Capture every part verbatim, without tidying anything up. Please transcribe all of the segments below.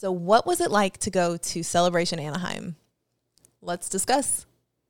So what was it like to go to Celebration Anaheim? Let's discuss.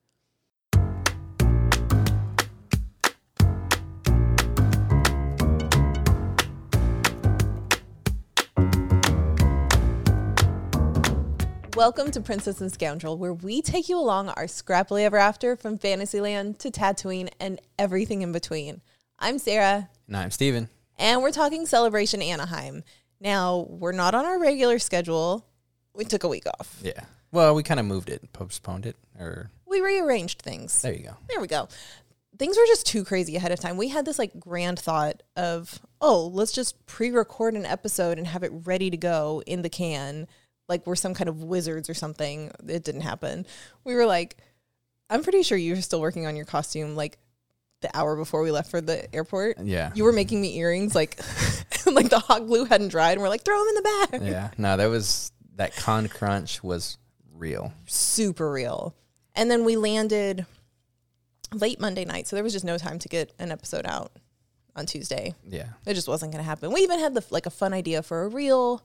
Welcome to Princess and Scoundrel, where we take you along our scrappily ever after from Fantasyland to Tatooine and everything in between. I'm Sarah. And I'm Steven. And we're talking Celebration Anaheim. Now, we're not on our regular schedule. We took a week off. Yeah. Well, we kind of moved it, postponed it, or... We rearranged things. There you go. There we go. Things were just too crazy ahead of time. We had this like grand thought of, oh, let's just pre-record an episode and have it ready to go in the can. Like we're some kind of wizards or something. It didn't happen. We were like, I'm pretty sure you were still working on your costume like the hour before we left for the airport. Yeah. You were making me earrings like like the hot glue hadn't dried and we're like, throw them in the bag. Yeah. No, that was, that con crunch was real. Super real. And then we landed late Monday night. So there was just no time to get an episode out on Tuesday. Yeah. It just wasn't going to happen. We even had the like a fun idea for a reel.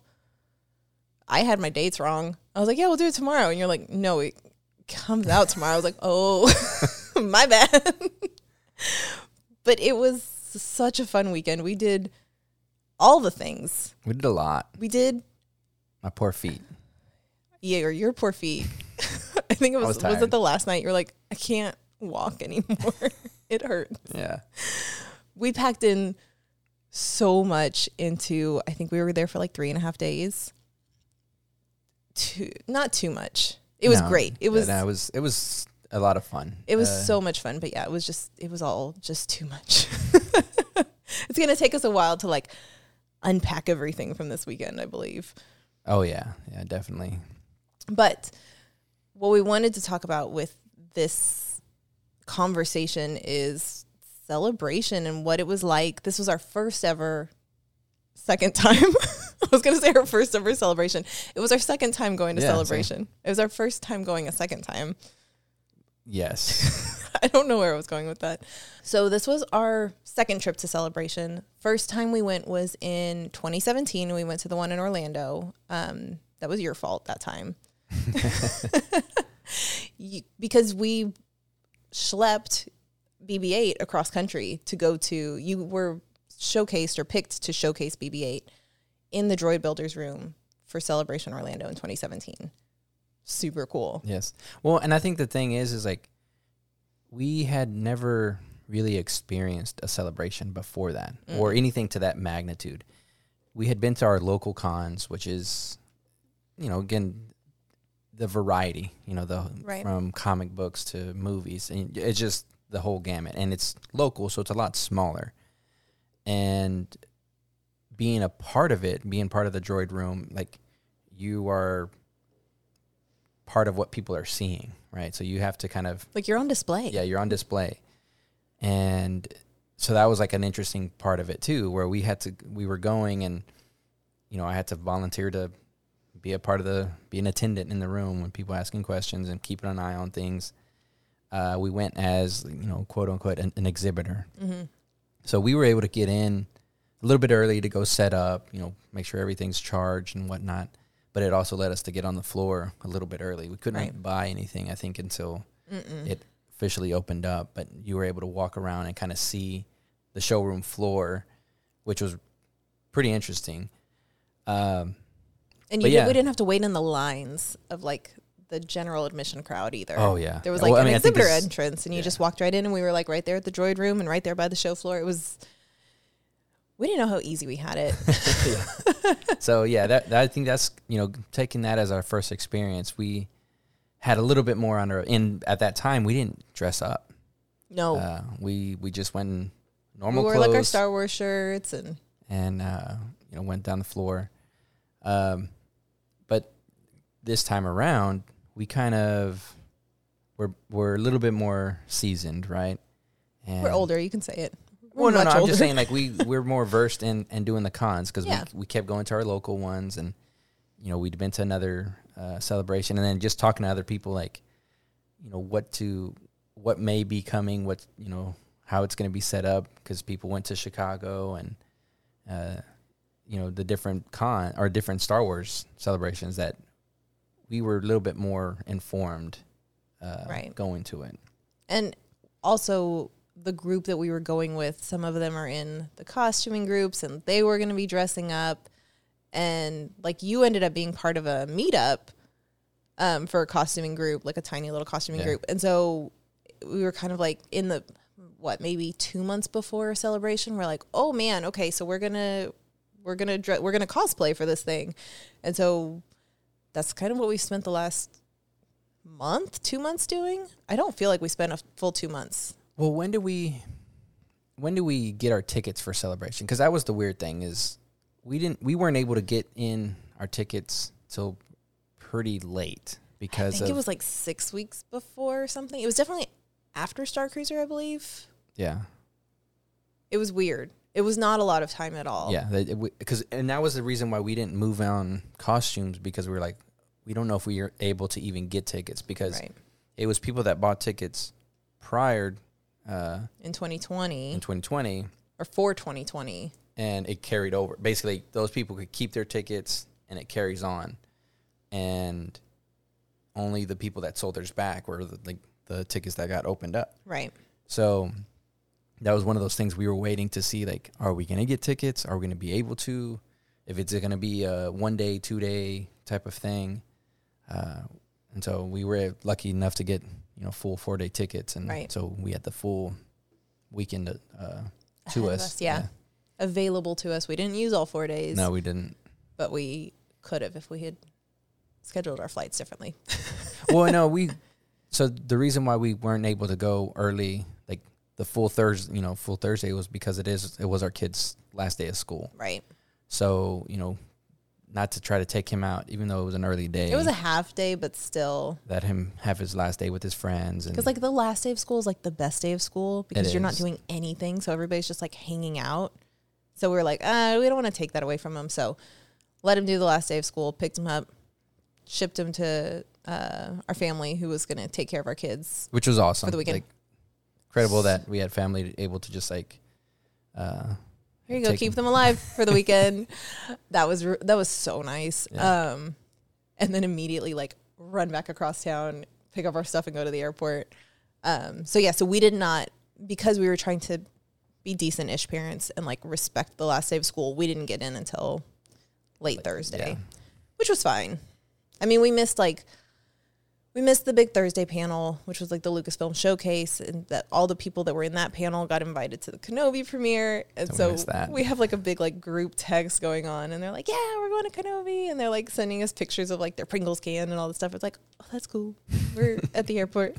I had my dates wrong. I was like, yeah, we'll do it tomorrow. And you're like, no, it comes out tomorrow. I was like, oh, my bad. But it was such a fun weekend. We did all the things. We did a lot. We did. My poor feet. Yeah, or your poor feet. I think it was, was, was it the last night? You're like, I can't walk anymore. It hurts. Yeah. We packed in so much into, I think we were there for like three and a half days. Too, not too much. It was no, great. It was, no, it was, it was a lot of fun. It was uh, so much fun, but yeah, it was just, it was all just too much. It's going to take us a while to like unpack everything from this weekend, I believe. Oh yeah. Yeah, definitely. But what we wanted to talk about with this conversation is celebration and what it was like. This was our first ever second time. I was going to say our first ever celebration. It was our second time going to yeah, Celebration. Same. It was our first time going a second time. Yes. I don't know where I was going with that. So this was our second trip to Celebration. First time we went was in twenty seventeen. We went to the one in Orlando. Um, that was your fault that time. you, because we schlepped B B eight across country to go to, you were showcased or picked to showcase B B eight in the Droid Builders room for Celebration Orlando in twenty seventeen. Super cool. Yes. Well, and I think the thing is, is like, we had never really experienced a celebration before that mm. or anything to that magnitude. We had been to our local cons, which is, you know, again, the variety, you know, the right. from comic books to movies, and it's just the whole gamut, and it's local, so it's a lot smaller. And being a part of it, being part of the droid room, like you are part of what people are seeing, right? So you have to kind of like you're on display. Yeah, you're on display. And so that was like an interesting part of it too, where we had to, we were going and, you know, I had to volunteer to be a part of the, be an attendant in the room when people asking questions and keeping an eye on things. Uh, we went as, you know, quote unquote, an, an exhibitor. Mm-hmm. So we were able to get in a little bit early to go set up, you know, make sure everything's charged and whatnot. But it also led us to get on the floor a little bit early. We couldn't right. buy anything, I think, until Mm-mm. it officially opened up. But you were able to walk around and kind of see the showroom floor, which was pretty interesting. Um, and you yeah. did, we didn't have to wait in the lines of, like, the general admission crowd either. Oh, yeah. There was, like, well, an I mean, exhibitor entrance, and you yeah. just walked right in, and we were, like, right there at the droid room and right there by the show floor. It was... We didn't know how easy we had it. yeah. So, yeah, that, that I think that's, you know, taking that as our first experience, we had a little bit more on our, and at that time, we didn't dress up. No. Uh, we we just went in normal we wore, clothes. like, our Star Wars shirts and... And, uh, you know, went down the floor. Um, but this time around, we kind of, we're, we're a little bit more seasoned, right? And we're older, you can say it. Well, no, no, I'm just saying, like, we, we're more versed in, in doing the cons because yeah. we, we kept going to our local ones and, you know, we'd been to another uh, celebration and then just talking to other people, like, you know, what to, what may be coming, what, you know, how it's going to be set up because people went to Chicago and, uh, you know, the different con or different Star Wars celebrations, that we were a little bit more informed uh, right. going to it. And also the group that we were going with, some of them are in the costuming groups and they were going to be dressing up. And like you ended up being part of a meetup um, for a costuming group, like a tiny little costuming yeah. group. And so we were kind of like in the, what, maybe two months before celebration, we're like, oh man, okay, so we're going to, we're going to, dre- we're going to cosplay for this thing. And so that's kind of what we spent the last month, two months doing. I don't feel like we spent a full two months. Well, when do we, when do we get our tickets for celebration? Because that was the weird thing is we didn't, we weren't able to get in our tickets till pretty late because I think of, it was like six weeks before or something. It was definitely after Star Cruiser, I believe. Yeah. It was weird. It was not a lot of time at all. Yeah, because and that was the reason why we didn't move on costumes, because we were like, we don't know if we were able to even get tickets, because right. it was people that bought tickets prior uh, in twenty twenty in twenty twenty or for twenty twenty, and it carried over. Basically, those people could keep their tickets, and it carries on, and only the people that sold theirs back were the, like the tickets that got opened up. Right. So that was one of those things we were waiting to see, like, are we going to get tickets? Are we going to be able to? If it's going to be a one-day, two-day type of thing. Uh, and so we were lucky enough to get, you know, full four-day tickets. And right. so we had the full weekend uh, to us. us. Yeah. yeah. Available to us. We didn't use all four days. No, we didn't. But we could have if we had scheduled our flights differently. Well, no, we... So the reason why we weren't able to go early, like the full Thursday, you know, full Thursday, was because it is it was our kid's last day of school. Right. So, you know, not to try to take him out, even though it was an early day. It was a half day, but still. Let him have his last day with his friends. Because like the last day of school is like the best day of school because It you're not is. doing anything. So everybody's just like hanging out. So we were like, uh, we don't want to take that away from him. So let him do the last day of school, picked him up, shipped him to uh, our family who was going to take care of our kids. Which was awesome. For the weekend. Like, incredible that we had family able to just like... Uh, Here you go, keep them alive for the weekend. That was that was so nice. Yeah. Um, and then immediately like run back across town, pick up our stuff, and go to the airport. Um, so yeah, so we did not, because we were trying to be decent-ish parents and like respect the last day of school. We didn't get in until late like, Thursday, yeah. which was fine. I mean, we missed like we missed the big Thursday panel, which was like the Lucasfilm showcase, and that all the people that were in that panel got invited to the Kenobi premiere. And so we have like a big like group text going on, and they're like, yeah, we're going to Kenobi. And they're like sending us pictures of like their Pringles can and all this stuff. It's like, oh, that's cool. We're at the airport.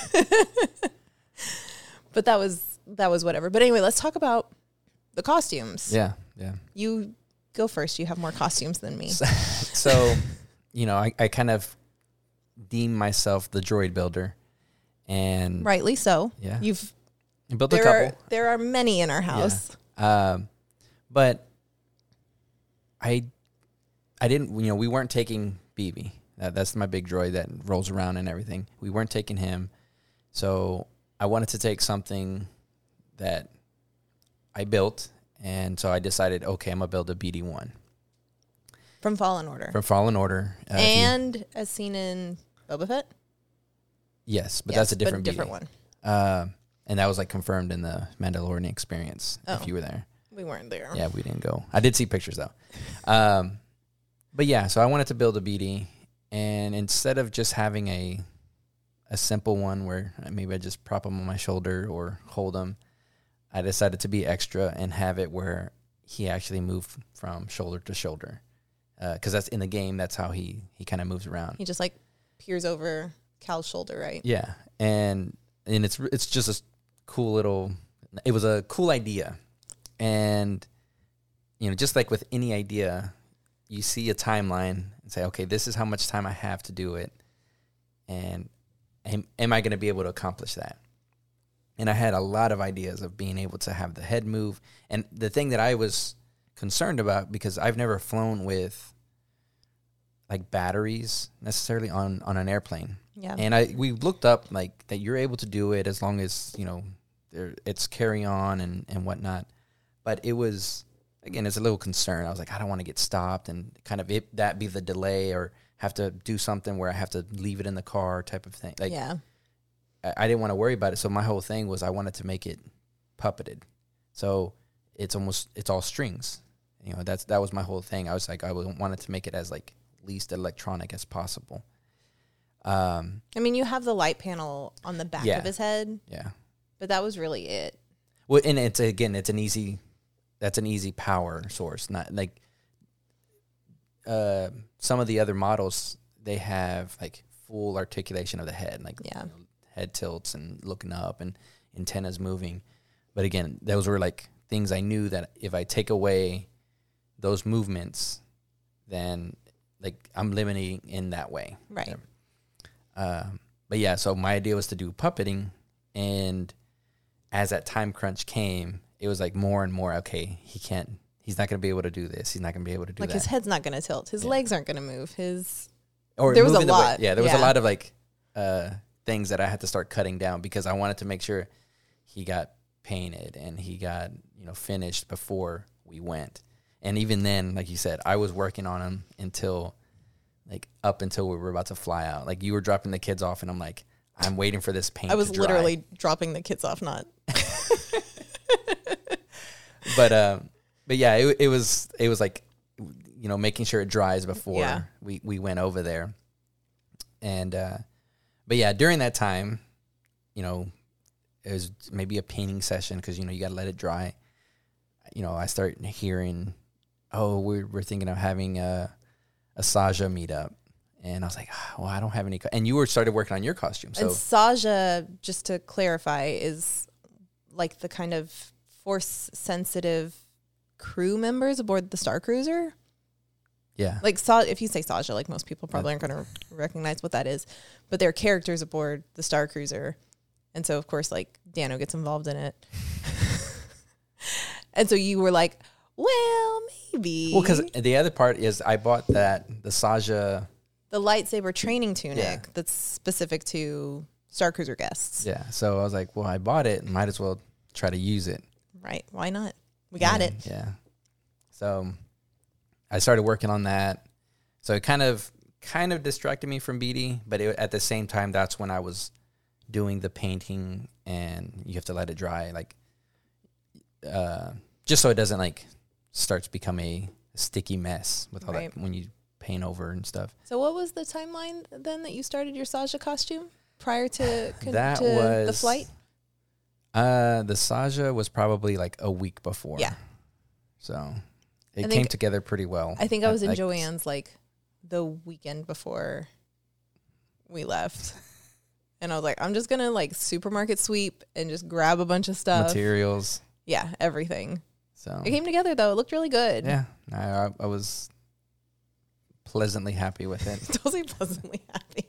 But that was, that was whatever. But anyway, let's talk about the costumes. Yeah. Yeah. You go first. You have more costumes than me. So, so you know, I, I kind of deem myself the droid builder, and rightly so. Yeah, you've you built there a couple. Are, there are many in our house. Yeah. Um, but I, I didn't. You know, we weren't taking B B. That, that's my big droid that rolls around and everything. We weren't taking him, so I wanted to take something that I built, and so I decided, okay, I'm gonna build a B D one. From Fallen Order. From Fallen Order. Uh, and you, as seen in Boba Fett? Yes, but yes, that's a different but a different B D. one. Uh, and that was like confirmed in the Mandalorian experience, oh, if you were there. We weren't there. Yeah, we didn't go. I did see pictures, though. Um, but yeah, so I wanted to build a B D. And instead of just having a a simple one where maybe I just prop him on my shoulder or hold him, I decided to be extra and have it where he actually moved from shoulder to shoulder. Because uh, that's in the game, that's how he, he kind of moves around. He just like peers over Cal's shoulder, right? Yeah, and and it's it's just a cool little. It was a cool idea, and you know, just like with any idea, you see a timeline and say, okay, this is how much time I have to do it, and am, am I going to be able to accomplish that? And I had a lot of ideas of being able to have the head move, and the thing that I was concerned about, because I've never flown with like batteries necessarily on, on an airplane. Yeah. And I we looked up like that you're able to do it as long as, you know, there it's carry on and, and whatnot. But it was again, it's a little concern. I was like, I don't want to get stopped and kind of it, that be the delay or have to do something where I have to leave it in the car type of thing. Like, yeah. I, I didn't want to worry about it. So my whole thing was I wanted to make it puppeted. So it's almost, it's all strings. You know, that's, that was my whole thing. I was like, I wanted to make it as like least electronic as possible. Um, I mean, you have the light panel on the back yeah. of his head. Yeah. But that was really it. Well, and it's, again, it's an easy, that's an easy power source. Not like, uh, some of the other models, they have like full articulation of the head, like yeah. you know, head tilts and looking up and antennas moving. But again, those were like things I knew that if I take away those movements, then like I'm limiting in that way. Right. Um, but yeah, so my idea was to do puppeting, and as that time crunch came, it was like more and more, okay, he can't, he's not going to be able to do this. He's not going to be able to do like that. Like his head's not going to tilt. His yeah. legs aren't going to move. His, or there was a the lot. Way. Yeah, there was yeah. a lot of like uh, things that I had to start cutting down because I wanted to make sure he got painted and he got, you know, finished before we went. And even then, like you said, I was working on him until like up until we were about to fly out. Like you were dropping the kids off and I'm like, I'm waiting for this paint I was to dry. literally dropping the kids off, not. but, um, but yeah, it, it was, it was like, you know, making sure it dries before yeah. we, we went over there. And, uh, but yeah, during that time, you know, it was maybe a painting session because, you know, you got to let it dry. You know, I start hearing, oh, we're, we're thinking of having a, a Saja meetup. And I was like, oh, well, I don't have any. Co-. And you were started working on your costume. So and Saja, just to clarify, is like the kind of force sensitive crew members aboard the Star Cruiser. yeah. Like, Sa- if you say Saja, like most people probably aren't going to recognize what that is. But they're characters aboard the Star Cruiser. And so, of course, like, Dano gets involved in it. And so you were like, well, maybe. Well, because the other part is I bought that, the Saja. The lightsaber training tunic Yeah. that's specific to Star Cruiser guests. Yeah. So I was like, well, I bought it. Might as well try to use it. Right. Why not? We got and, it. Yeah. So I started working on that. So it kind of kind of distracted me from B D, but it, at the same time, that's when I was doing the painting, and you have to let it dry, like uh, just so it doesn't like starts become a, a sticky mess with all Right. that when you paint over and stuff. So what was the timeline then that you started your Saja costume prior to, con- That to was the flight? Uh, the Saja was probably like a week before. Yeah. So I it think- came together pretty well. I think I was in Like, Joanne's like the weekend before we left. And I was like, I'm just going to like supermarket sweep and just grab a bunch of stuff. materials. Yeah, everything. So It came together though. It looked really good. yeah, I, I, I was pleasantly happy with it. Totally pleasantly happy.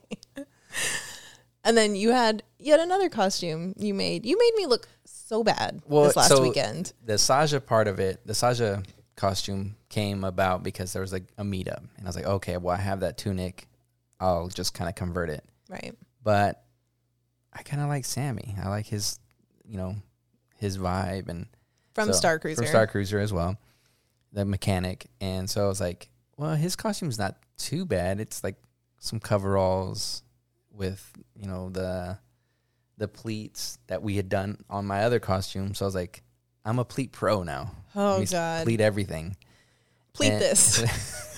And then you had yet another costume you made. You made me look so bad Well, this last so weekend. The Saja part of it, the Saja costume came about because there was like a meetup, and I was like, okay, well, I have that tunic, I'll just kind of convert it. Right. But I kind of like Sammy. I like his, you know, his vibe and From so- Star Cruiser. From Star Cruiser as well, the mechanic. And so I was like, well, his costume's not too bad. It's like some coveralls with, you know, the the pleats that we had done on my other costume. So I was like, I'm a pleat pro now. Oh, Let me God. pleat everything. Pleat And- this.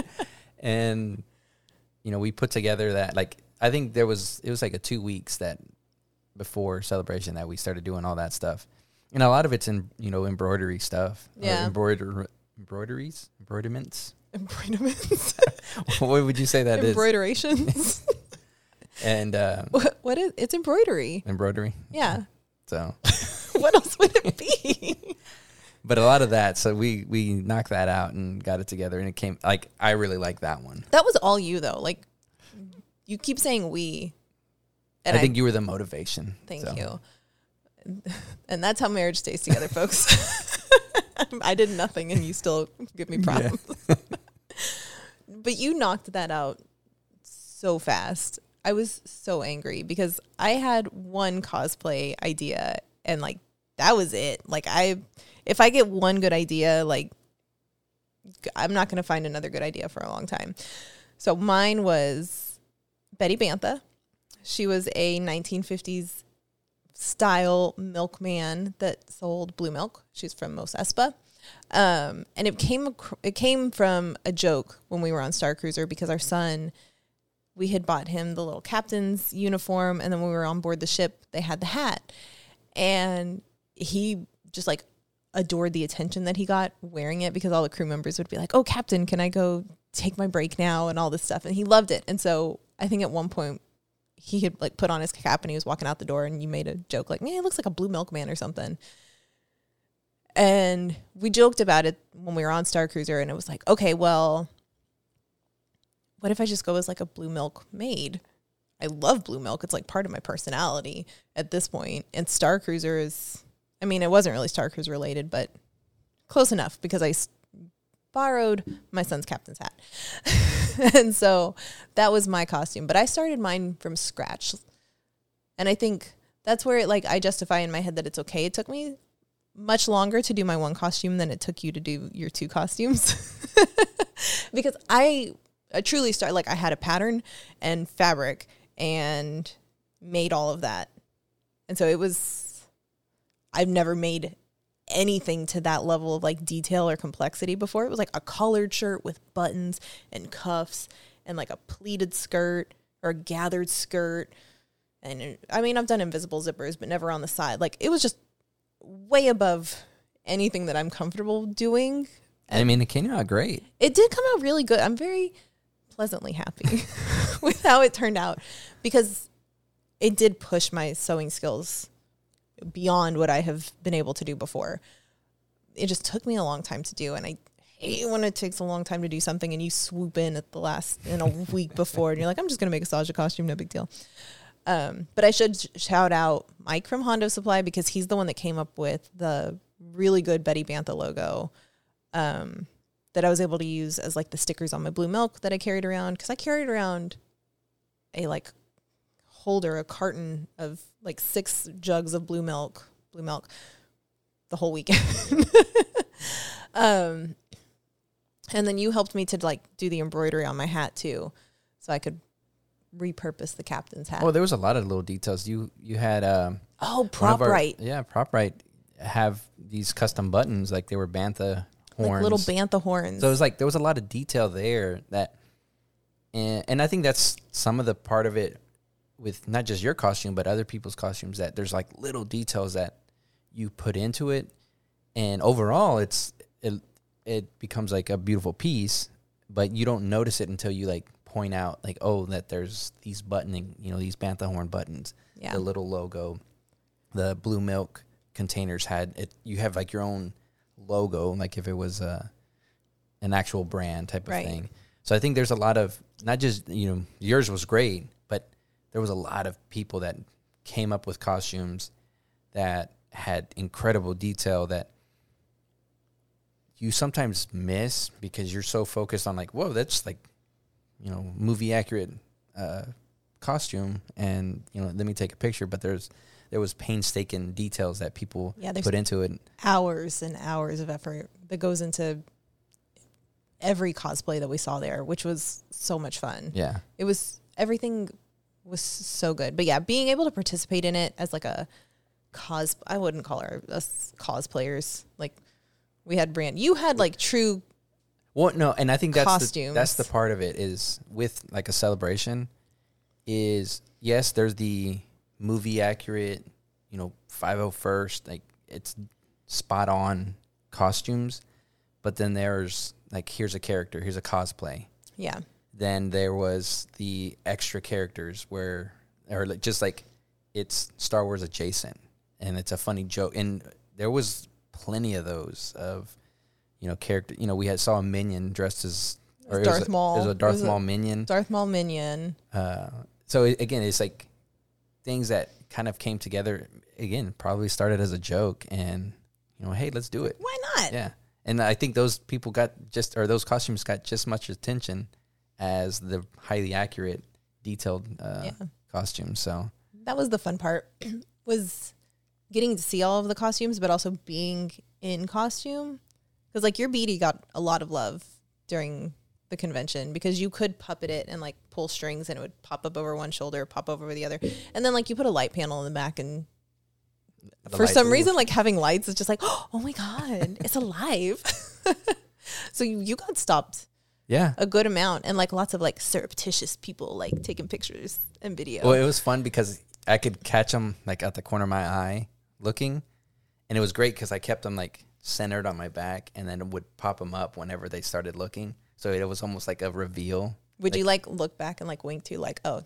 And, you know, we put together that, like, I think there was, it was like a two weeks that before celebration that we started doing all that stuff. And a lot of it's in, you know, embroidery stuff. or Yeah. Embroider, embroideries? Embroiderments? Embroiderments. What would you say that is? Embroiderations. And uh, what, what is it's embroidery. embroidery. Yeah. So, What else would it be? but a lot of that. So we we knocked that out and got it together, and it came like I really like that one. That was all you though. Like you keep saying we. And I think you were the motivation. Thank so. you. And that's how marriage stays together, folks. I did nothing and you still give me problems. But you knocked that out so fast. I was so angry because I had one cosplay idea and like that was it. Like I if I get one good idea, like I'm not going to find another good idea for a long time. So mine was Betty Bantha. She was a nineteen fifties style milkman that sold blue milk. She's from Mos Espa. Um, and it came, it came from a joke when we were on Star Cruiser because our son, we had bought him the little captain's uniform. And then when we were on board the ship, they had the hat. And he just like adored the attention that he got wearing it because all the crew members would be like, oh, Captain, can I go take my break now? And all this stuff. And he loved it. And so I think at one point he had like put on his cap and he was walking out the door and you made a joke like, man, he looks like a blue milkman or something. And we joked about it when we were on Star Cruiser and it was like, okay, well, what if I just go as like a blue milk maid? I love blue milk. It's like part of my personality at this point. And Star Cruiser is, I mean, it wasn't really Star Cruiser related, but close enough because I s- borrowed my son's captain's hat. And so that was my costume. But I started mine from scratch. And I think that's where it, like I justify in my head that it's okay. It took me much longer to do my one costume than it took you to do your two costumes. Because I, I truly started, like I had a pattern and fabric and made all of that. And so it was, I've never made anything to that level of like detail or complexity before. It was like a collared shirt with buttons and cuffs and like a pleated skirt or a gathered skirt. And it, I mean, I've done invisible zippers, but never on the side. Like it was just way above anything that I'm comfortable doing. I mean, it came out great. It did come out really good. I'm very pleasantly happy with how it turned out because it did push my sewing skills beyond what I have been able to do before. It just took me a long time to do. And I hate when it takes a long time to do something and you swoop in at the last, in a week before and you're like, I'm just going to make a Saja costume. No big deal. Um, but I should sh- shout out Mike from Hondo Supply because he's the one that came up with the really good Betty Bantha logo um, that I was able to use as like the stickers on my blue milk that I carried around. Because I carried around a like holder, a carton of like six jugs of blue milk, blue milk the whole weekend. um, and then you helped me to like do the embroidery on my hat too. So I could repurpose the captain's hat. Well, there was a lot of little details. You you had um oh prop right yeah prop right have these custom buttons like they were bantha horns, like little bantha horns. So it was like there was a lot of detail there that, and and I think that's some of the part of it with not just your costume but other people's costumes that there's like little details that you put into it, and overall it's it it becomes like a beautiful piece, but you don't notice it until you like point out like, oh, that there's these buttoning, you know, these bantha horn buttons, yeah. the little logo, the blue milk containers had it. You have like your own logo, like if it was uh, an actual brand type of right. thing. So I think there's a lot of, not just, you know, yours was great, but there was a lot of people that came up with costumes that had incredible detail that you sometimes miss because you're so focused on like, whoa, that's like, you know, movie accurate uh, costume, and you know, let me take a picture. But there's there was painstaking details that people yeah, put into it. Hours and hours of effort that goes into every cosplay that we saw there, which was so much fun. Yeah, it was everything was so good. But yeah, being able to participate in it as like a cos, I wouldn't call her us cosplayers. Like we had brand, you had like true. Well, no, and I think that's costumes. the, that's the part of it is with like a celebration is, yes, there's the movie accurate, you know, five oh first, like it's spot on costumes, but then there's like, here's a character, here's a cosplay. Yeah. Then there was the extra characters where, or like, just like it's Star Wars adjacent and it's a funny joke. And there was plenty of those of, you know, character, you know, we had saw a minion dressed as, or Darth it was a, Maul. It was a Darth was Maul a minion. Darth Maul minion. Uh, so it, again, it's like things that kind of came together, again, probably started as a joke and, you know, hey, let's do it. Why not? Yeah. And I think those people got just, or those costumes got just much attention as the highly accurate, detailed uh, yeah. costumes. So that was the fun part was getting to see all of the costumes, but also being in costume Because like your beadie got a lot of love during the convention because you could puppet it and like pull strings and it would pop up over one shoulder, pop over the other. And then like you put a light panel in the back and the for some reason, like having lights is just like, oh my God, it's alive. So you, you got stopped. Yeah. A good amount. And like lots of like surreptitious people like taking pictures and video. Well, it was fun because I could catch them like at the corner of my eye looking. And it was great because I kept them like centered on my back and then it would pop them up whenever they started looking. So it was almost like a reveal. Would like, you like look back and like wink to like, oh.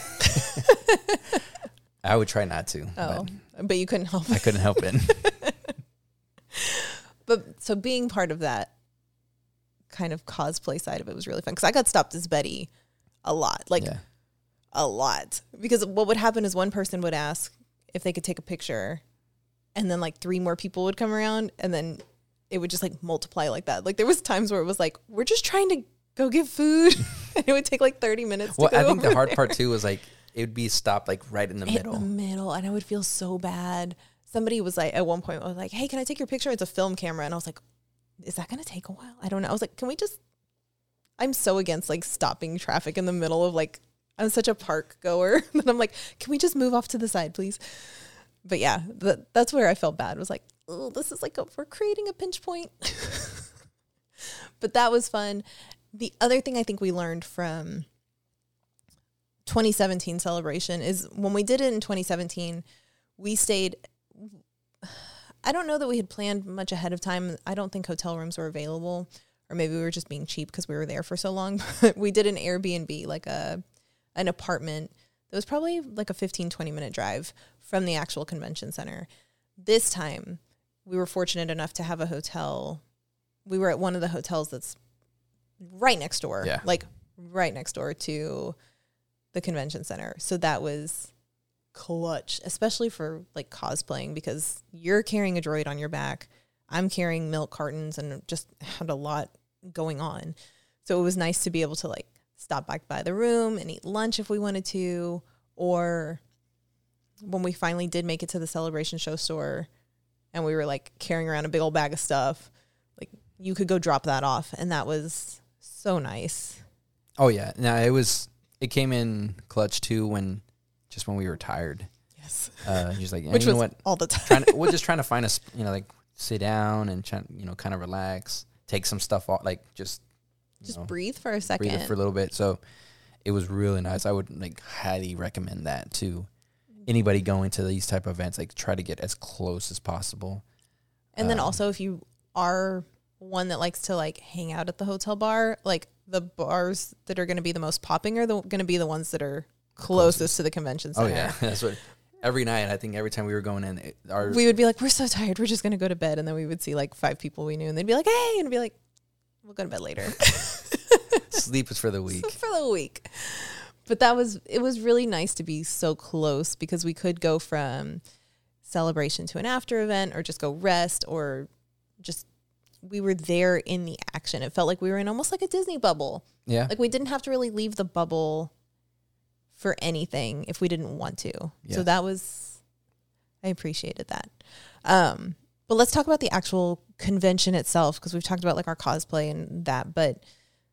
I would try not to. Oh, but, but you couldn't help it. I couldn't help it. But so being part of that kind of cosplay side of it was really fun because I got stopped as Betty a lot, like yeah. a lot. Because what would happen is one person would ask if they could take a picture and then like three more people would come around and then it would just like multiply like that. Like there was times where it was like, we're just trying to go get food. And it would take like thirty minutes to well, go I think the hard there. part too was like, it would be stopped like right in the in middle. In the middle. And I would feel so bad. Somebody was like, at one point, I was like, hey, can I take your picture? It's a film camera. And I was like, is that going to take a while? I don't know. I was like, can we just, I'm so against like stopping traffic in the middle of like, I'm such a park goer that I'm like, can we just move off to the side, please? But yeah, the, that's where I felt bad. It was like, oh, this is like, a, we're creating a pinch point. But that was fun. The other thing I think we learned from twenty seventeen celebration is when we did it in twenty seventeen, we stayed, I don't know that we had planned much ahead of time. I don't think hotel rooms were available, or maybe we were just being cheap because we were there for so long. But we did an Airbnb, like a an apartment that was probably like a fifteen, twenty minute drive from the actual convention center. This time, we were fortunate enough to have a hotel. We were at one of the hotels that's right next door, yeah. like right next door to the convention center. So that was clutch, especially for like cosplaying, because you're carrying a droid on your back. I'm carrying milk cartons and just had a lot going on. So it was nice to be able to like stop back by the room and eat lunch if we wanted to, or when we finally did make it to the Celebration Show store and we were like carrying around a big old bag of stuff, like you could go drop that off. And that was so nice. Oh yeah. Now it was, it came in clutch too when, just when we were tired. Yes. Uh, he's like, which you know was what? all the time. Trying to, we're just trying to find a, you know, like sit down and try, you know, kind of relax, take some stuff off, like just, just know, breathe for a second. Breathe for a little bit. So it was really nice. I would like highly recommend that to anybody going to these type of events. Like try to get as close as possible. And then um, also if you are one that likes to like hang out at the hotel bar, like the bars that are going to be the most popping are the going to be the ones that are closest, closest to the convention center. Oh yeah, that's what. Every night, I think every time we were going in, it, our we would be like, we're so tired, we're just going to go to bed, and then we would see like five people we knew, and they'd be like, hey, and I'd be like, we'll go to bed later. Sleep is for the week. For the week. But that was it was really nice to be so close because we could go from celebration to an after event, or just go rest, or just we were there in the action. It felt like we were in almost like a Disney bubble. Yeah, like we didn't have to really leave the bubble for anything if we didn't want to. Yeah. So that was, I appreciated that. Um, but let's talk about the actual convention itself, because we've talked about like our cosplay and that, but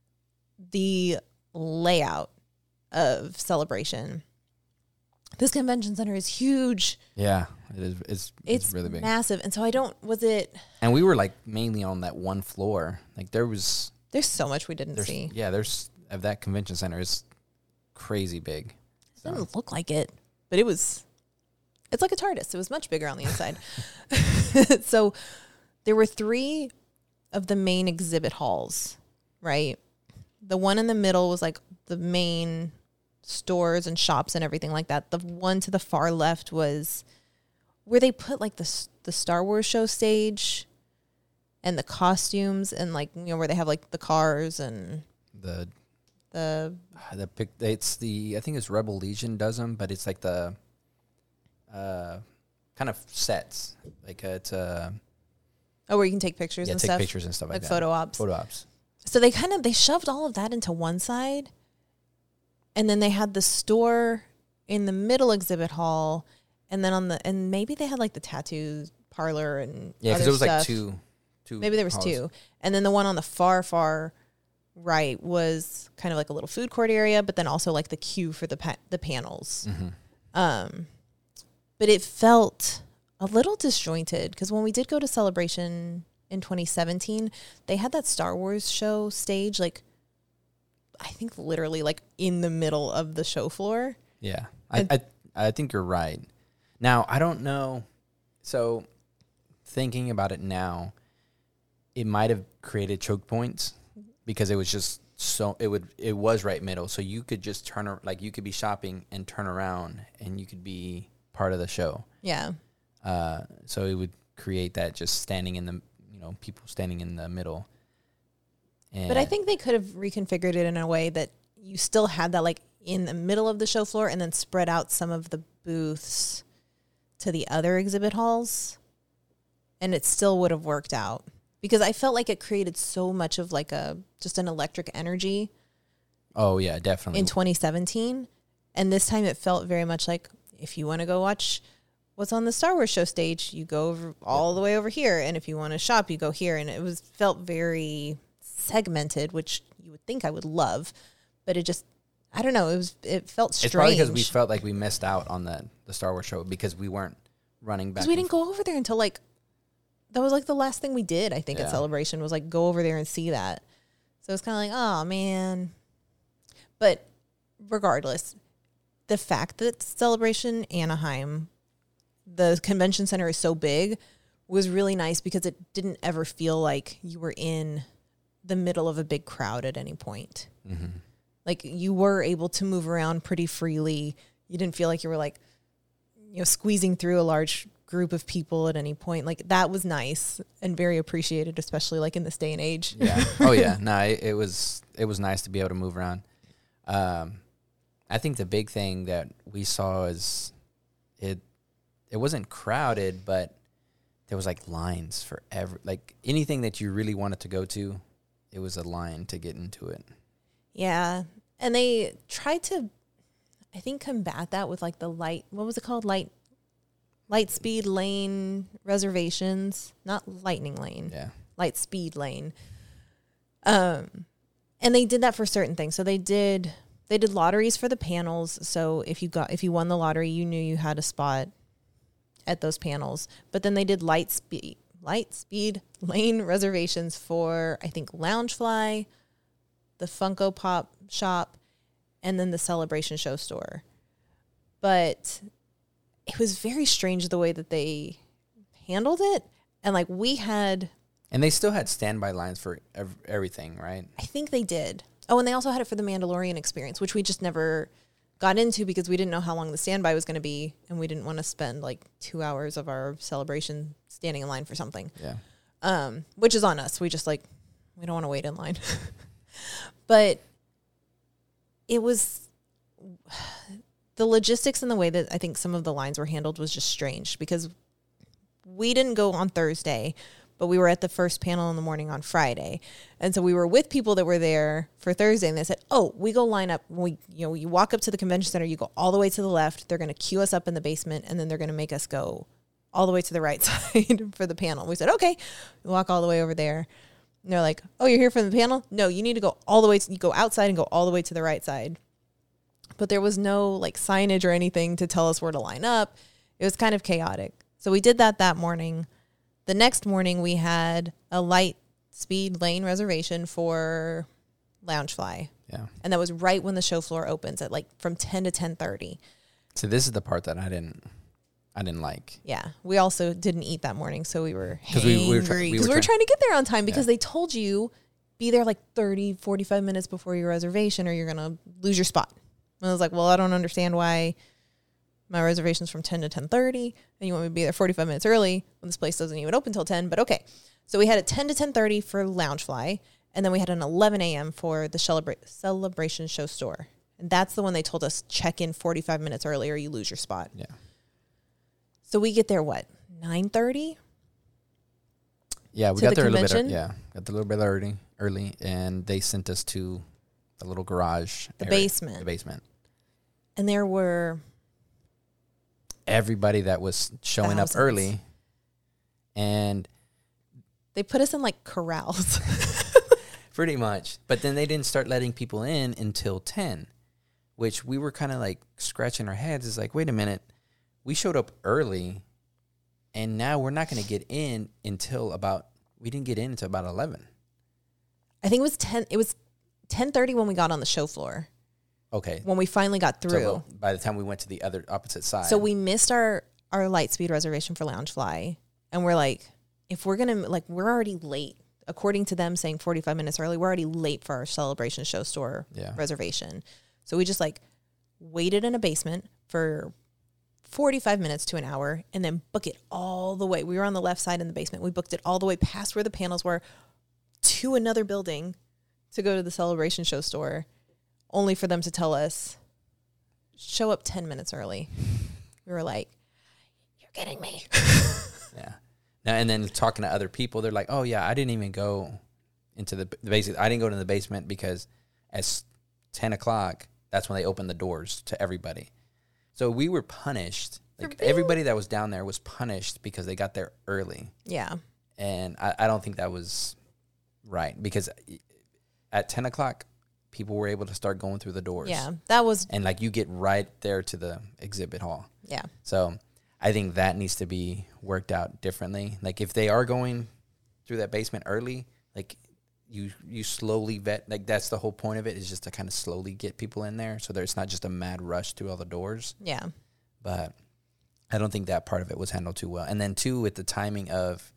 the layout of Celebration. This convention center is huge. Yeah, it is. It's, it's, it's really big, massive. And so I don't, was it? And we were like mainly on that one floor. Like there was. There's so much we didn't see. Yeah, there's, of that convention center is crazy big. It didn't look like it, but it was, it's like a TARDIS. It was much bigger on the inside. So there were three of the main exhibit halls, right? The one in the middle was like the main stores and shops and everything like that. The one to the far left was where they put like the, the Star Wars show stage and the costumes, and like, you know, where they have like the cars and the the the pic, it's the I think it's Rebel Legion does them, but it's like the uh kind of sets, like uh, it's uh oh where you can take pictures yeah, and take stuff, pictures and stuff like, like that. photo ops. Photo ops. So they kind of they shoved all of that into one side, and then they had the store in the middle exhibit hall, and then on the and maybe they had like the tattoo parlor and yeah, because it was stuff. like two two. Maybe there was halls. two. And then the one on the far, far right was kind of like a little food court area, but then also like the queue for the pa- the panels. Mm-hmm. Um, but it felt a little disjointed because when we did go to Celebration in twenty seventeen, they had that Star Wars show stage, like, I think literally like in the middle of the show floor. Yeah, I, I I think you're right. Now, I don't know. So thinking about it now, it might have created choke points because it was just so it would it was right middle. So you could just turn ar- like you could be shopping and turn around and you could be part of the show. Yeah. Uh, so it would create that just standing in the you know people standing in the middle. And But I think they could have reconfigured it in a way that you still had that like in the middle of the show floor and then spread out some of the booths to the other exhibit halls, and it still would have worked out because I felt like it created so much of like a just an electric energy oh yeah, definitely in twenty seventeen, and this time it felt very much like if you want to go watch what's on the Star Wars show stage, you go over all the way over here, and if you want to shop, you go here, and it was felt very segmented, which you would think I would love, but it just I don't know. It was. It felt strange. It's probably because we felt like we missed out on the the Star Wars show because we weren't running back. Because we didn't go over there until like that was like the last thing we did. I think Yeah. at Celebration was like go over there and see that. So it's kind of like, oh man. But regardless, the fact that Celebration Anaheim, the convention center is so big, was really nice because it didn't ever feel like you were in the middle of a big crowd at any point. Mm-hmm. Like you were able to move around pretty freely. You didn't feel like you were like, you know, squeezing through a large group of people at any point. Like that was nice and very appreciated, especially like in this day and age. Yeah. Oh yeah. No, it, it was it was nice to be able to move around. Um, I think the big thing that we saw is it. It wasn't crowded, but there was like lines for every like anything that you really wanted to go to. It was a line to get into it. Yeah. And they tried to, I think, combat that with like the light, what was it called? Light, light speed lane reservations, not lightning lane, Yeah. light speed lane. Um, and they did that for certain things. So they did, they did lotteries for the panels. So if you got, if you won the lottery, you knew you had a spot at those panels. But then they did light speed, light speed lane reservations for, I think, Loungefly, the Funko Pop shop, and then the Celebration show store. But it was very strange the way that they handled it. And like we had... And they still had standby lines for ev- everything, right? I think they did. Oh, and they also had it for the Mandalorian experience, which we just never got into because we didn't know how long the standby was going to be. And we didn't want to spend like two hours of our celebration standing in line for something. Yeah. Um, which is on us. We just like, we don't want to wait in line. But it was the logistics and the way that I think some of the lines were handled was just strange because we didn't go on Thursday, but we were at the first panel in the morning on Friday. And so we were with people that were there for Thursday, and they said, oh, we go line up. We, you know, you walk up to the convention center, you go all the way to the left. They're going to queue us up in the basement, and then they're going to make us go all the way to the right side for the panel. We said, okay, we walk all the way over there. And they're like, oh, you're here for the panel? No, you need to go all the way. To, you go outside and go all the way to the right side. But there was no like signage or anything to tell us where to line up. It was kind of chaotic. So we did that that morning. The next morning we had a light speed lane reservation for Loungefly. Yeah. And that was right when the show floor opens at like from ten to ten thirty. So this is the part that I didn't I didn't like. Yeah. We also didn't eat that morning, so we were hangry. Because we, we were, try- Because we we, were were try- trying to get there on time because Yeah. they told you be there like thirty, forty-five minutes before your reservation or you're going to lose your spot. And I was like, well, I don't understand why my reservation's from ten to ten thirty and you want me to be there forty-five minutes early when this place doesn't even open till ten, but okay. So we had a ten to ten thirty for Loungefly, and then we had an eleven a.m. for the celebra- Celebration show store. And that's the one they told us check in forty-five minutes early or you lose your spot. Yeah. So we get there, what, nine thirty? Yeah, we To got the there a little bit. convention? Yeah, got there a little bit early, early, and they sent us to the little garage, The area, basement. the basement. And there were... Everybody that was showing Thousands. up early, and They put us in like corrals. Pretty much. But then they didn't start letting people in until ten, which we were kind of like scratching our heads. It's like, wait a minute. We showed up early, and now we're not going to get in until about, we didn't get in until about eleven. I think it was ten. It was ten thirty when we got on the show floor. Okay. When we finally got through. So by the time we went to the other opposite side. So we missed our, our Lightspeed reservation for Loungefly. And we're like, if we're going to, like, we're already late. According to them saying forty-five minutes early, we're already late for our Celebration Show Store yeah. reservation. So we just, like, waited in a basement for forty-five minutes to an hour and then book it all the way. We were on the left side in the basement. We booked it all the way past where the panels were to another building to go to the Celebration Show Store, only for them to tell us, show up ten minutes early. We were like, you're kidding me. Yeah. Now, and then talking to other people, they're like, oh, yeah, I didn't even go into the, the basement. I didn't go to the basement because at ten o'clock, that's when they opened the doors to everybody. So we were punished. Like, everybody that was down there was punished because they got there early. Yeah. And I, I don't think that was right, because at ten o'clock, people were able to start going through the doors. Yeah, that was... And, like, you get right there to the exhibit hall. Yeah. So I think that needs to be worked out differently. Like, if they are going through that basement early, like, you you slowly vet. Like, that's the whole point of it, is just to kind of slowly get people in there so there's not just a mad rush through all the doors. Yeah. But I don't think that part of it was handled too well. And then, too, with the timing of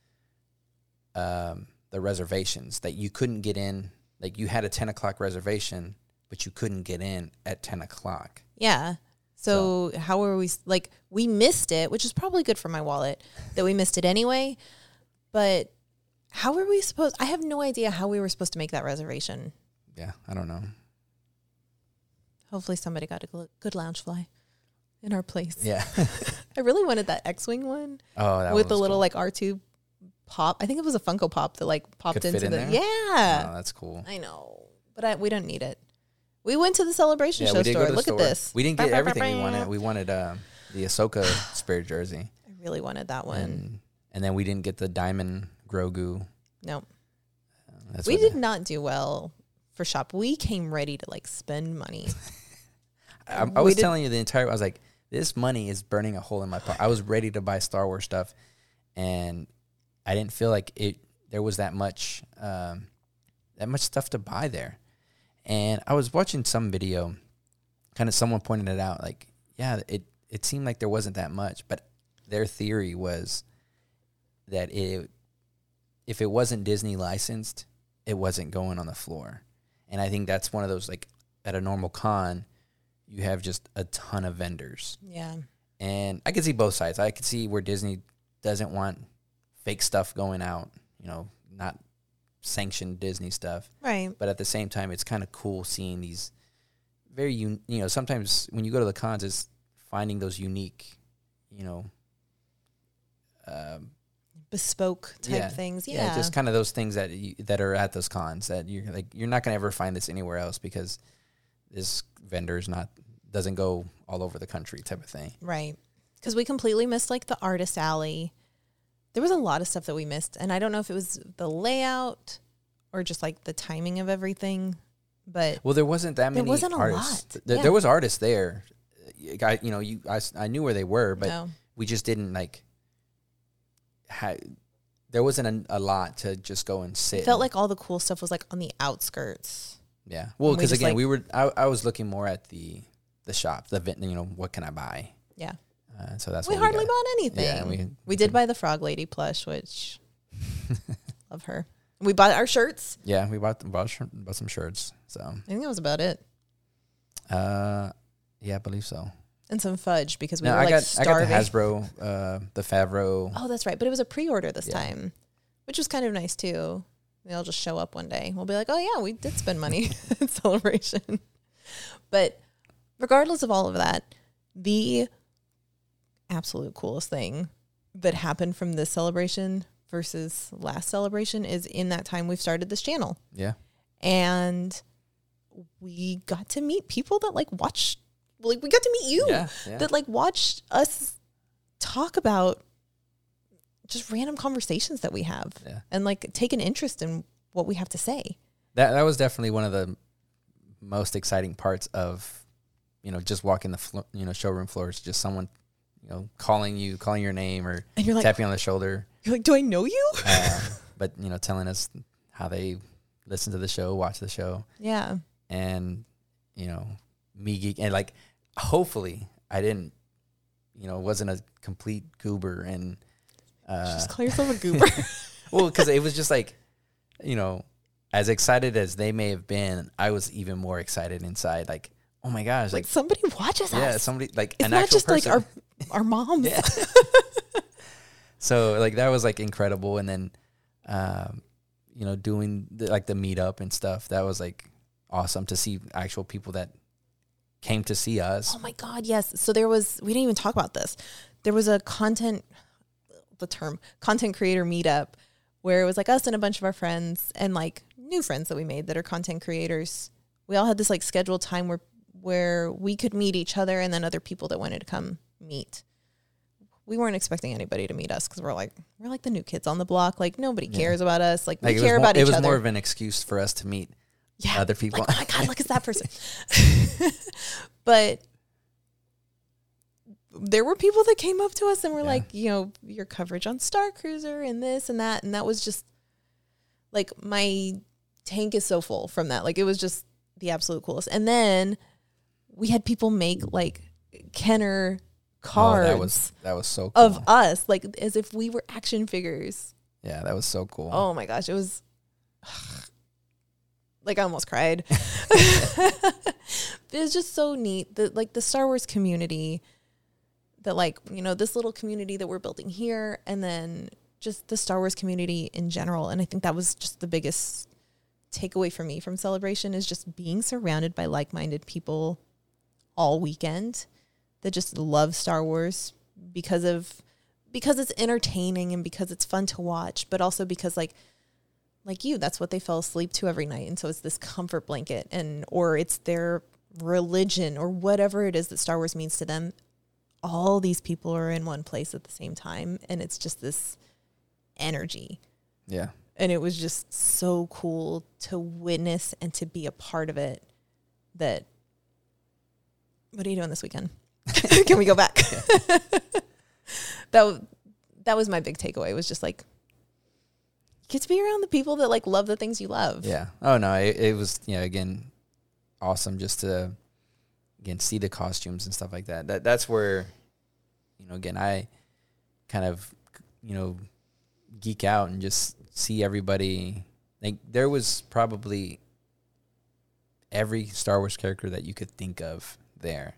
um, the reservations, that you couldn't get in. Like, you had a ten o'clock reservation, but you couldn't get in at ten o'clock. Yeah. So, so how were we, like, we missed it, which is probably good for my wallet that we missed it anyway. But how were we supposed, I have no idea how we were supposed to make that reservation. Yeah, I don't know. Hopefully somebody got a gl- good Loungefly in our place. Yeah. I really wanted that X-Wing one. Oh, that with the was little cool. like R two pop. I think it was a Funko Pop that like popped Could into fit in the there? yeah. Oh, that's cool. I know, but I, we don't need it. We went to the Celebration Yeah, Show we did go store. to the Look store. at this. We didn't get everything we wanted. We wanted uh, the Ahsoka spirit jersey. I really wanted that one. And, and then we didn't get the Diamond Grogu. No. Uh, that's we what did the, not do well for shop. We came ready to like spend money. I, I was telling you the entire, I was like, this money is burning a hole in my pocket. I was ready to buy Star Wars stuff, and I didn't feel like it. There was that much, um, that much stuff to buy there. And I was watching some video, kind of someone pointed it out, like, yeah, it, it seemed like there wasn't that much, but their theory was that it, if it wasn't Disney licensed, it wasn't going on the floor. And I think that's one of those, like, at a normal con, you have just a ton of vendors. Yeah. And I could see both sides. I could see where Disney doesn't want fake stuff going out, you know, not sanctioned Disney stuff. Right. But at the same time, it's kind of cool seeing these very, un- you know, sometimes when you go to the cons, it's finding those unique, you know, um, bespoke type yeah, things. Yeah. yeah, just kind of those things that you, that are at those cons that you're like, you're not gonna ever find this anywhere else because this vendor's not doesn't go all over the country type of thing. Right. Because we completely missed like the artist alley. There was a lot of stuff that we missed, and I don't know if it was the layout or just like the timing of everything. But well, there wasn't that many. There wasn't a artists. lot. There, Yeah. there was artists there. I, you know, you I, I knew where they were, but no. we just didn't like. Ha- there wasn't a, a lot to just go and sit. It felt and, like all the cool stuff was like on the outskirts. yeah. Well, we because just, again, like- we were. I, I was looking more at the the shop, the vent. You know, what can I buy? Yeah. Uh, so that's We what hardly we got. bought anything. Yeah, we- we, we did could- buy the Frog Lady plush, which love her. We bought our shirts. Yeah, we bought bought, sh- bought some shirts. So, I think that was about it. uh, yeah, I believe so. And some fudge because we No, were I like got starving. I got the Hasbro, uh, the Favreau. Oh, that's right. But it was a pre-order this Yeah. time, which was kind of nice too. They'll just show up one day. We'll be like, oh yeah, we did spend money at Celebration. But regardless of all of that, the absolute coolest thing that happened from this celebration versus last celebration is in that time we've started this channel. Yeah. And we got to meet people that like watch, like we got to meet you Yeah, yeah. that like watched us talk about just random conversations that we have Yeah. and like take an interest in what we have to say. That that was definitely one of the most exciting parts of, you know, just walking the flo- you know showroom floors. Just someone, you know, calling you, calling your name, or And you're like, tapping on the shoulder. you're like, do I know you? Uh, but you know, telling us how they listen to the show, watch the show, Yeah. and you know, me geek and like, hopefully, I didn't, you know, wasn't a complete goober and. Uh, Just call yourself a goober. well, because it was just like, you know, as excited as they may have been, I was even more excited inside. Like, oh my gosh, like, like, somebody watches us. yeah, somebody like It's an not actual just person. like our our moms. Yeah. So like that was like incredible, and then, um, you know, doing the, like the meetup and stuff. That was like awesome to see actual people that came to see us. Oh my God, yes. So there was, we didn't even talk about this. There was a content, the term content creator meetup where it was like us and a bunch of our friends and like new friends that we made that are content creators. We all had this like scheduled time where, where we could meet each other and then other people that wanted to come meet. We weren't expecting anybody to meet us because we're like, we're like the new kids on the block. Like nobody Yeah. cares about us. Like, Like, we it care was more, about each it was other. more of an excuse for us to meet Yeah. other people. Like, oh my God, look, it's that person. But there were people that came up to us and were Yeah. like, you know, your coverage on Star Cruiser and this and that. And that was just like, my tank is so full from that. Like, it was just the absolute coolest. And then we had people make like Kenner cards Oh, that was that was so cool. of us, like as if we were action figures. Yeah, that was so cool. Oh my gosh, it was like I almost cried. It was just so neat that like the Star Wars community, that like, you know, this little community that we're building here, and then just the Star Wars community in general. And I think that was just the biggest takeaway for me from Celebration, is just being surrounded by like-minded people all weekend that just love Star Wars because of because it's entertaining and because it's fun to watch, but also because like like you, that's what they fell asleep to every night. And so it's this comfort blanket, and or it's their religion or whatever it is that Star Wars means to them. All these people are in one place at the same time, and it's just this energy. Yeah. And it was just so cool to witness and to be a part of it. That, what are you doing this weekend? Can we go back? that w- that was my big takeaway. It was just like, you get to be around the people that like love the things you love. Yeah. Oh no, it, it was, you know, again, awesome just to again see the costumes and stuff like that. That that's where, you know, again, I kind of, you know, geek out and just see everybody. Like, there was probably every Star Wars character that you could think of there,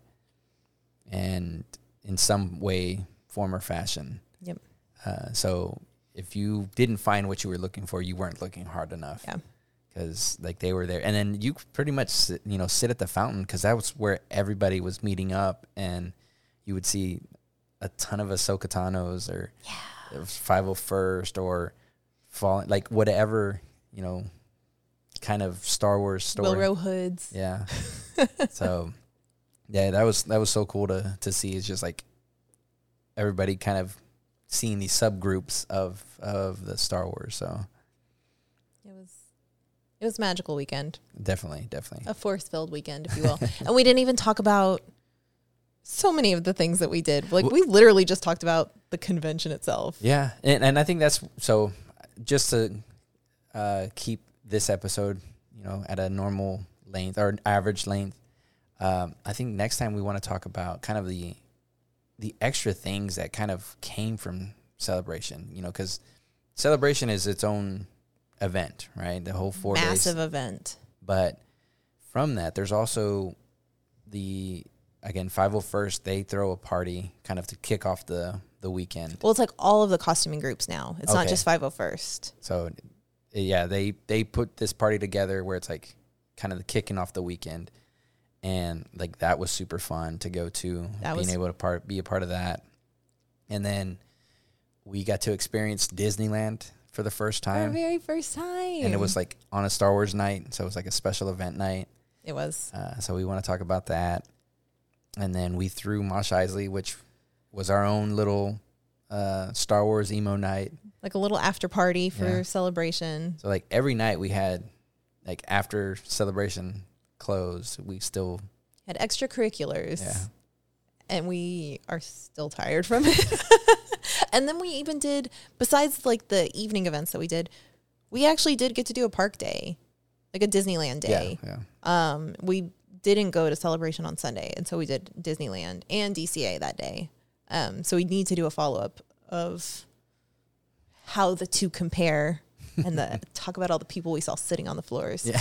and in some way, form, or fashion. Yep. Uh, so if you didn't find what you were looking for, you weren't looking hard enough. Yeah. Because like they were there, and then you pretty much sit, you know sit at the fountain, because that was where everybody was meeting up, and you would see a ton of Ahsoka Tanos or Yeah. five oh first or fallen, like whatever, you know, kind of Star Wars story. Wilrow hoods. Yeah. So yeah, that was that was so cool to to see. It's just like everybody kind of seeing these subgroups of of the Star Wars. So It was it was a magical weekend. definitely, definitely. A force-filled weekend, if you will. And we didn't even talk about so many of the things that we did. Like, we literally just talked about the convention itself. Yeah, and and I think that's so. Just to uh, keep this episode, you know, at a normal length or average length, um, I think next time we want to talk about kind of the the extra things that kind of came from Celebration. You know, because Celebration is its own event, right? The whole four Massive days. event. But from that, there's also the again five oh first. They throw a party kind of to kick off the the weekend. Well, it's like all of the costuming groups now. It's not Okay. just five oh first. So, yeah, they, they put this party together where it's like kind of the kicking off the weekend, and like that was super fun to go to. That being was- able to part be a part of that, and then we got to experience Disneyland for the first Our time, very first time. and it was like on a Star Wars night, so it was like a special event night. It was. Uh, so we want to talk about that, and then we threw Mosh Isley, which was our own little uh, Star Wars emo night. Like a little after party for Yeah. celebration. So like every night we had, like after celebration closed, we still Had extracurriculars. Yeah. And we are still tired from it. And then we even did, besides like the evening events that we did, we actually did get to do a park day, like a Disneyland day. Yeah, yeah. Um, we didn't go to Celebration on Sunday, and so we did Disneyland and D C A that day. Um, so we need to do a follow up of how the two compare and the talk about all the people we saw sitting on the floors. Yeah.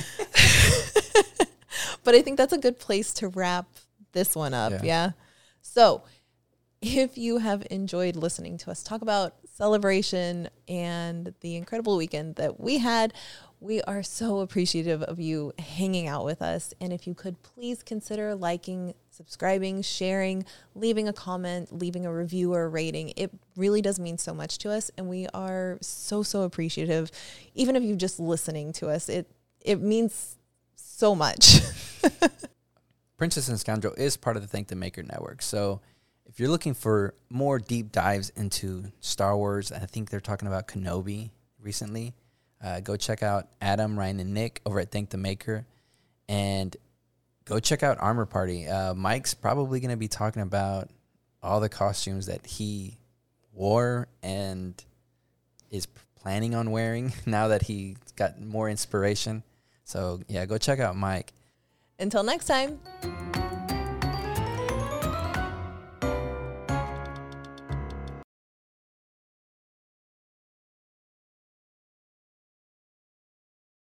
But I think that's a good place to wrap this one up. Yeah. Yeah. So if you have enjoyed listening to us talk about Celebration and the incredible weekend that we had, we are so appreciative of you hanging out with us. And if you could please consider liking, subscribing, sharing, leaving a comment, leaving a review or a rating. It really does mean so much to us. And we are so, so appreciative. Even if you're just listening to us, it, it means so much. Princess and Scoundrel is part of the Thank the Maker network. So if you're looking for more deep dives into Star Wars, I think they're talking about Kenobi recently. Uh, go check out Adam, Ryan, and Nick over at Thank the Maker. And go check out Armor Party. Uh, Mike's probably going to be talking about all the costumes that he wore and is planning on wearing now that he got more inspiration. So, yeah, go check out Mike. Until next time.